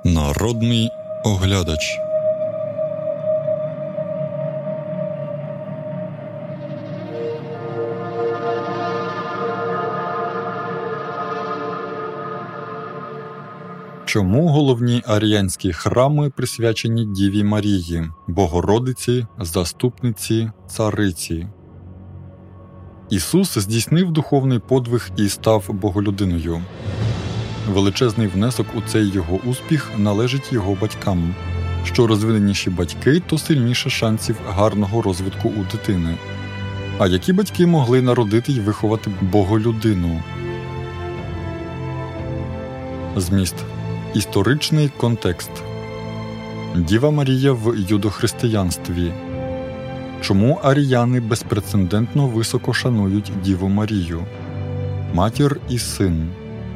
Народний оглядач. Чому головні аріянські храми присвячені Діві Марії, Богородиці, Заступниці, Цариці? Ісус здійснив духовний подвиг і став боголюдиною. Величезний внесок у цей його успіх належить його батькам. Що розвиненіші батьки, то сильніше шансів гарного розвитку у дитини. А які батьки могли народити й виховати боголюдину? Зміст. Історичний контекст. Діва Марія в юдохристиянстві. Чому аріяни безпрецедентно високо шанують Діву Марію? Матір і син.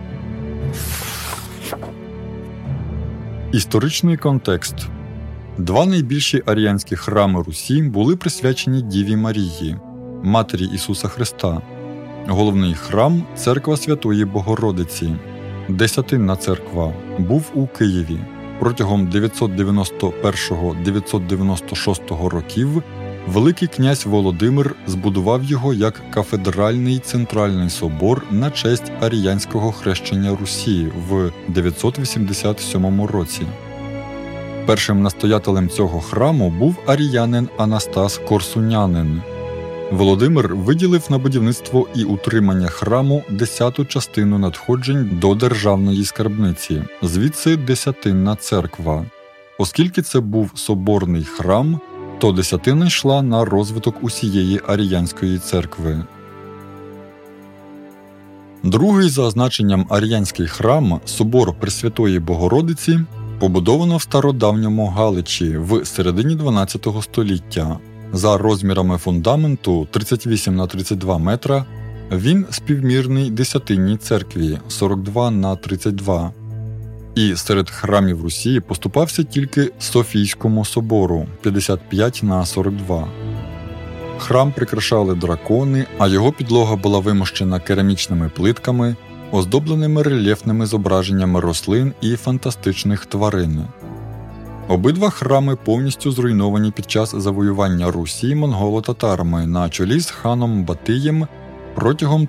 Історичний контекст. Два найбільші аріянські храми Русі були присвячені Діві Марії, Матері Ісуса Христа. Головний храм – Церква Святої Богородиці. Десятинна церква був у Києві. Протягом 991-996 років Великий князь Володимир збудував його як кафедральний центральний собор на честь аріянського хрещення Русі в 987 році. Першим настоятелем цього храму був аріянин Анастас Корсунянин. Володимир виділив на будівництво і утримання храму 10-ту частину надходжень до державної скарбниці, звідси Десятинна церква. Оскільки це був соборний храм, то десятина йшла на розвиток усієї аріянської церкви. Другий за значенням аріянський храм, собор Пресвятої Богородиці, побудовано в стародавньому Галичі в середині 12 століття. За розмірами фундаменту 38 на 32 метра, він співмірний Десятинній церкві 42 на 32. І серед храмів Русі поступався тільки Софійському собору 55 на 42. Храм прикрашали дракони, а його підлога була вимощена керамічними плитками, оздобленими рельєфними зображеннями рослин і фантастичних тварин. Обидва храми повністю зруйновані під час завоювання Русі монголо-татарами на чолі з ханом Батиєм протягом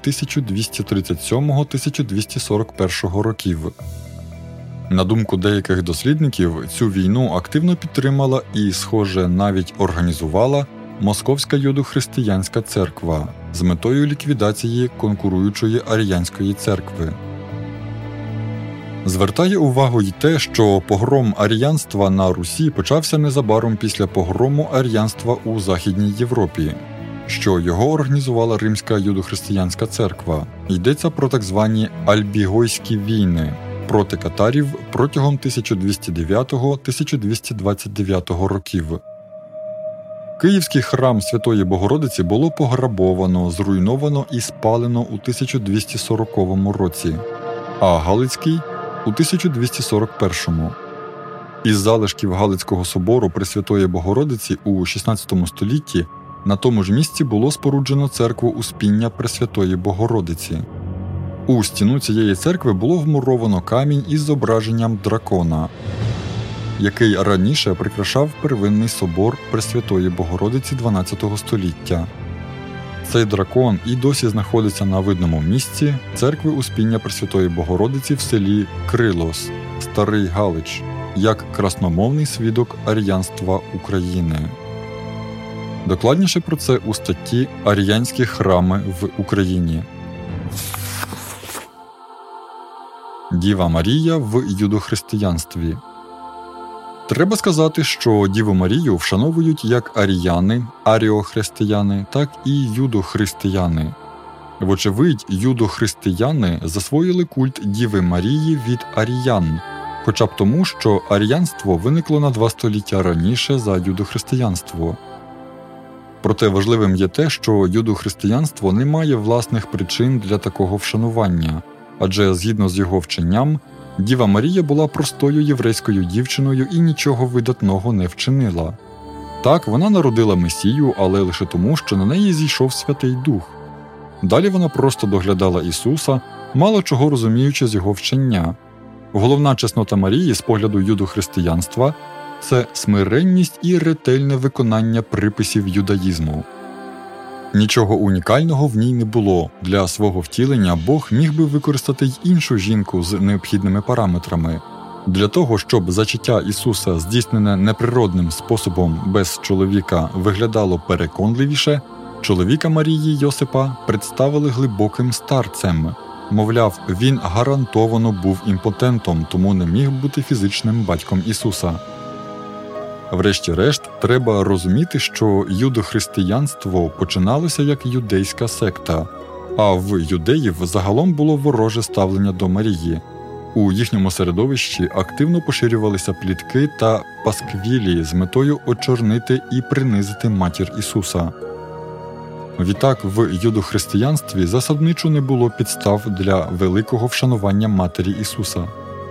1237-1241 років. На думку деяких дослідників, цю війну активно підтримала і, схоже, навіть організувала Московська юдохристиянська церква з метою ліквідації конкуруючої аріянської церкви. Звертає увагу й те, що погром аріянства на Русі почався незабаром після погрому аріянства у Західній Європі, що його організувала Римська юдохристиянська церква. Йдеться про так звані Альбігойські війни проти катарів протягом 1209-1229 років. Київський храм Святої Богородиці було пограбовано, зруйновано і спалено у 1240 році, а Галицький – у 1241. Із залишків Галицького собору Пресвятої Богородиці у 16 столітті на тому ж місці було споруджено церкву Успіння Пресвятої Богородиці. У стіну цієї церкви було вмуровано камінь із зображенням дракона, який раніше прикрашав первинний собор Пресвятої Богородиці 12 століття. Цей дракон і досі знаходиться на видному місці церкви Успіння Пресвятої Богородиці в селі Крилос, Старий Галич, як красномовний свідок аріянства України. Докладніше про це у статті «Аріянські храми в Україні». Діва Марія в юдохристиянстві. Треба сказати, що Діву Марію вшановують як аріяни, аріохристияни, так і юдохристияни. Вочевидь, юдохристияни засвоїли культ Діви Марії від аріян, хоча б тому, що аріянство виникло на 2 століття раніше за юдохристиянство. Проте важливим є те, що юдохристиянство не має власних причин для такого вшанування, адже згідно з його вченням, Діва Марія була простою єврейською дівчиною і нічого видатного не вчинила. Так, вона народила Месію, але лише тому, що на неї зійшов Святий Дух. Далі вона просто доглядала Ісуса, мало чого розуміючи з його вчення. Головна чеснота Марії з погляду юдохристиянства – це смиренність і ретельне виконання приписів юдаїзму. Нічого унікального в ній не було. Для свого втілення Бог міг би використати й іншу жінку з необхідними параметрами. Для того, щоб зачаття Ісуса, здійснене неприродним способом без чоловіка, виглядало переконливіше, чоловіка Марії Йосипа представили глибоким старцем. Мовляв, він гарантовано був імпотентом, тому не міг бути фізичним батьком Ісуса. Врешті-решт, треба розуміти, що юдохристиянство починалося як юдейська секта, а в юдеїв загалом було вороже ставлення до Марії. У їхньому середовищі активно поширювалися плітки та пасквілі з метою очорнити і принизити матір Ісуса. Відтак, в юдохристиянстві засадничо не було підстав для великого вшанування матері Ісуса.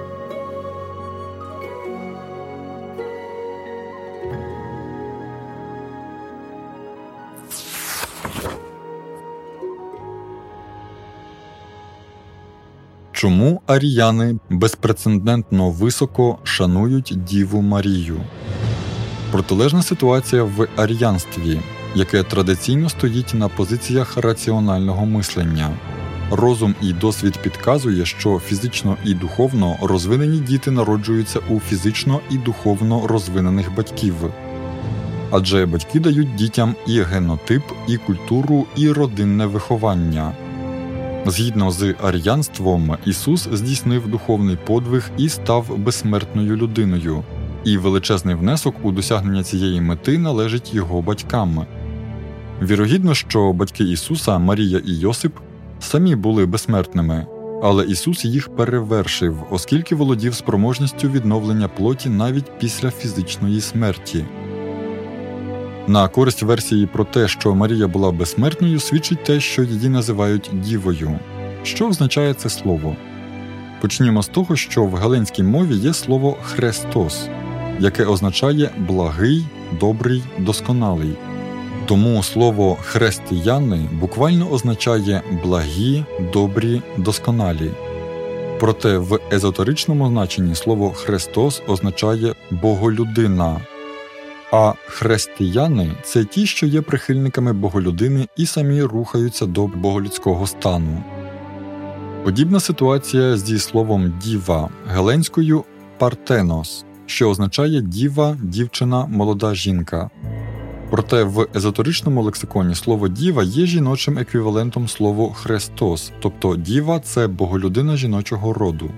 Чому аріяни безпрецедентно високо шанують Діву Марію? Протилежна ситуація в аріянстві, яке традиційно стоїть на позиціях раціонального мислення. Розум і досвід підказує, що фізично і духовно розвинені діти народжуються у фізично і духовно розвинених батьків. Адже батьки дають дітям і генотип, і культуру, і родинне виховання. Згідно з аріянством, Ісус здійснив духовний подвиг і став безсмертною людиною, і величезний внесок у досягнення цієї мети належить його батькам. Вірогідно, що батьки Ісуса, Марія і Йосип, самі були безсмертними, але Ісус їх перевершив, оскільки володів спроможністю відновлення плоті навіть після фізичної смерті. На користь версії про те, що Марія була безсмертною, свідчить те, що її називають Дівою. Що означає це слово? Почнімо з того, що в галенській мові є слово «Хрестос», яке означає «благий», «добрий», «досконалий». Тому слово «християни» буквально означає «благі», «добрі», «досконалі». Проте в езотеричному значенні слово «Христос» означає «боголюдина», а християни – це ті, що є прихильниками боголюдини і самі рухаються до боголюдського стану. Подібна ситуація зі словом «діва» галенською «партенос», що означає «діва», «дівчина», «молода жінка». Проте в езотеричному лексиконі слово «діва» є жіночим еквівалентом слову «хрестос», тобто «діва» – це боголюдина жіночого роду.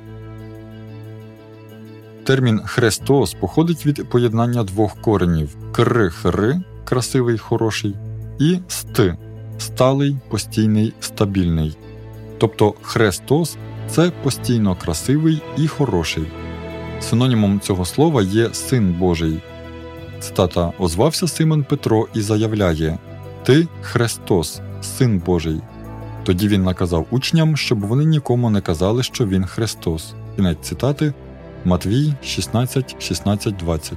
Термін «хрестос» походить від поєднання двох коренів «кр-хри» – красивий, хороший, і «ст» – сталий, постійний, стабільний. Тобто «хрестос» – це постійно красивий і хороший. Синонімом цього слова є «син Божий». Цитата: «Озвався Симон Петро і заявляє: «Ти – Христос, Син Божий». Тоді він наказав учням, щоб вони нікому не казали, що він Христос». Кінець цитати. Матвій 16:16-20.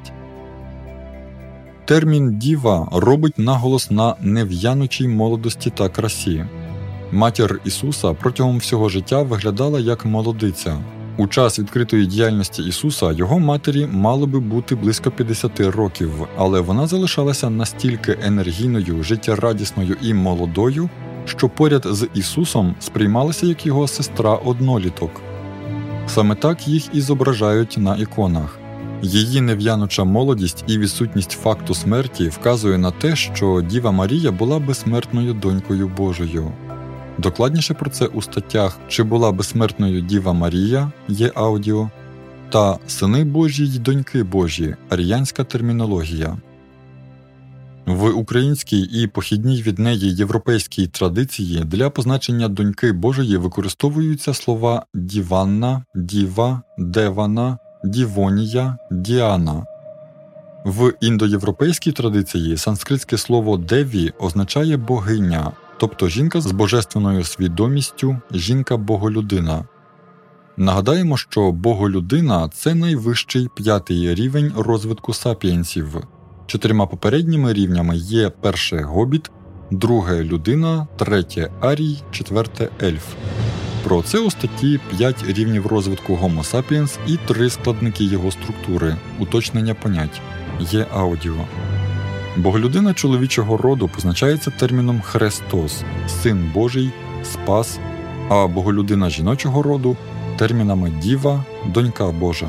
Термін «діва» робить наголос на нев'янучій молодості та красі. Матір Ісуса протягом всього життя виглядала як молодиця. У час відкритої діяльності Ісуса його матері мало би бути близько 50 років, але вона залишалася настільки енергійною, життєрадісною і молодою, що поряд з Ісусом сприймалася як його сестра-одноліток. Саме так їх і зображають на іконах. Її нев'януча молодість і відсутність факту смерті вказує на те, що Діва Марія була безсмертною донькою Божою. Докладніше про це у статтях «Чи була безсмертною Діва Марія» є аудіо та «Сини Божі й доньки Божі» – аріянська термінологія. В українській і похідній від неї європейській традиції для позначення доньки Божої використовуються слова «діванна», «діва», «девана», «дівонія», «діана». В індоєвропейській традиції санскритське слово «деві» означає «богиня», тобто жінка з божественною свідомістю, жінка-боголюдина. Нагадаємо, що боголюдина – це найвищий 5-й рівень розвитку сапіенсів. 4 попередніми рівнями є перше – гобіт, друге – людина, третє – арій, четверте – ельф. Про це у статті 5 рівнів розвитку Homo sapiens і 3 складники його структури, уточнення понять. Є аудіо. Боголюдина чоловічого роду позначається терміном «Христос» – «Син Божий», «Спас», а боголюдина жіночого роду – термінами «Діва», «Донька Божа».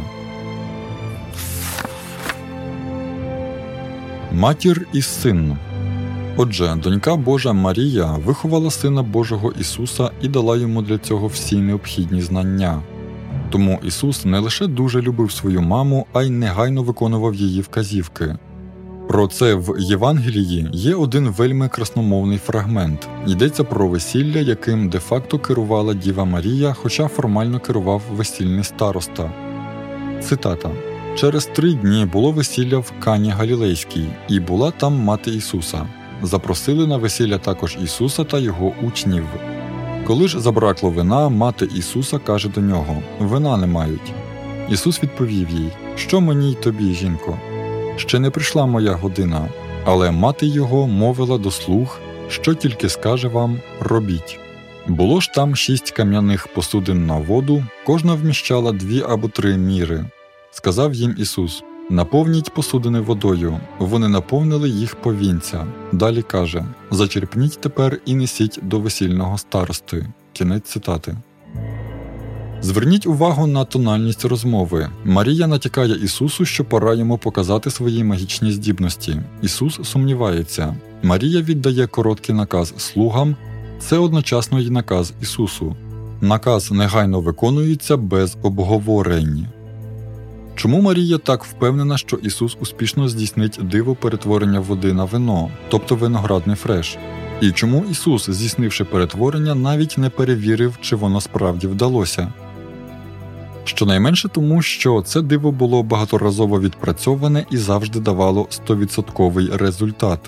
Матір і син. Отже, Донька Божа Марія виховала Сина Божого Ісуса і дала йому для цього всі необхідні знання. Тому Ісус не лише дуже любив свою маму, а й негайно виконував її вказівки. Про це в Євангелії є один вельми красномовний фрагмент. Йдеться про весілля, яким де-факто керувала Діва Марія, хоча формально керував весільний староста. Цитата. «Через 3 дні було весілля в Кані Галілейській, і була там мати Ісуса. Запросили на весілля також Ісуса та його учнів. Коли ж забракло вина, мати Ісуса каже до нього: «Вина не мають». Ісус відповів їй: «Що мені й тобі, жінко? Ще не прийшла моя година». Але мати його мовила до слуг: «Що тільки скаже вам, робіть». Було ж там 6 кам'яних посудин на воду, кожна вміщала 2 або 3 міри. Сказав їм Ісус: «Наповніть посудини водою». Вони наповнили їх по вінця. Далі каже: «Зачерпніть тепер і несіть до весільного старости». Кінець цитати. Зверніть увагу на тональність розмови. Марія натякає Ісусу, що пора йому показати свої магічні здібності. Ісус сумнівається. Марія віддає короткий наказ слугам. Це одночасно й наказ Ісусу. Наказ негайно виконується без обговорень. Чому Марія так впевнена, що Ісус успішно здійснить диво перетворення води на вино, тобто виноградний фреш? І чому Ісус, здійснивши перетворення, навіть не перевірив, чи воно справді вдалося? Щонайменше тому, що це диво було багаторазово відпрацьоване і завжди давало 100% результат.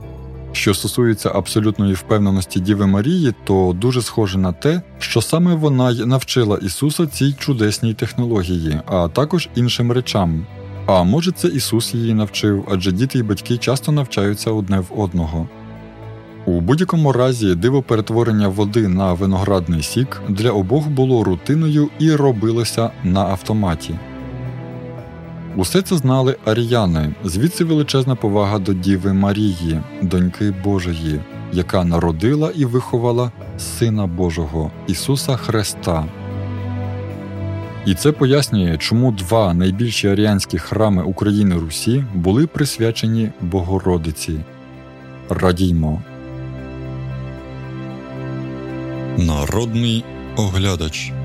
Що стосується абсолютної впевненості Діви Марії, то дуже схоже на те, що саме вона й навчила Ісуса цій чудесній технології, а також іншим речам. А може це Ісус її навчив, адже діти й батьки часто навчаються одне в одного. У будь-якому разі диво перетворення води на виноградний сік для обох було рутиною і робилося на автоматі. Усе це знали аріяни, звідси величезна повага до Діви Марії, доньки Божої, яка народила і виховала Сина Божого, Ісуса Христа. І це пояснює, чому 2 найбільші аріянські храми України-Русі були присвячені Богородиці. Радіймо! Народний оглядач.